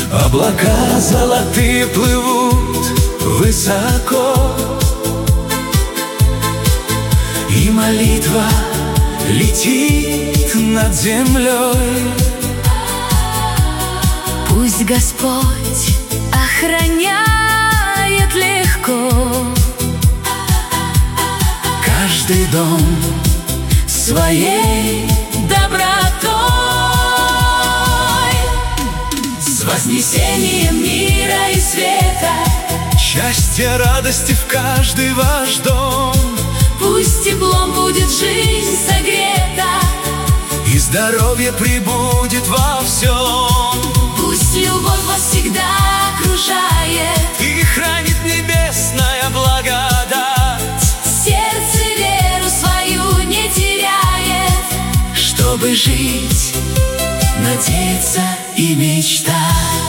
Облака золотые плывут высоко, и молитва летит над землей. Пусть Господь охраняет легко каждый дом своей добротой. С вознесением мира и света, счастья, радости в каждый ваш дом. пусть теплом будет жизнь согрета, и здоровье прибудет во всем. пусть любовь вас всегда окружает, и хранит небесная благодать. сердце веру свою не теряет, Чтобы жить, надеяться и мечтать.